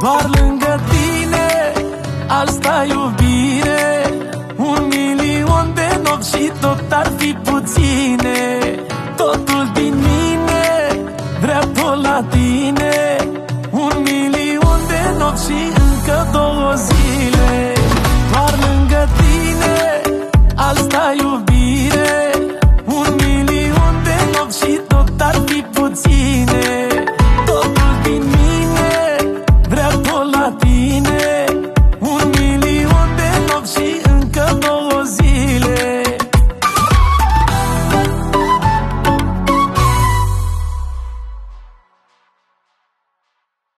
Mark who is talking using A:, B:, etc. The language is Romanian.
A: Doar lângă tine aș sta, iubire, 1.000.000 de nopți și tot ar fi puțin.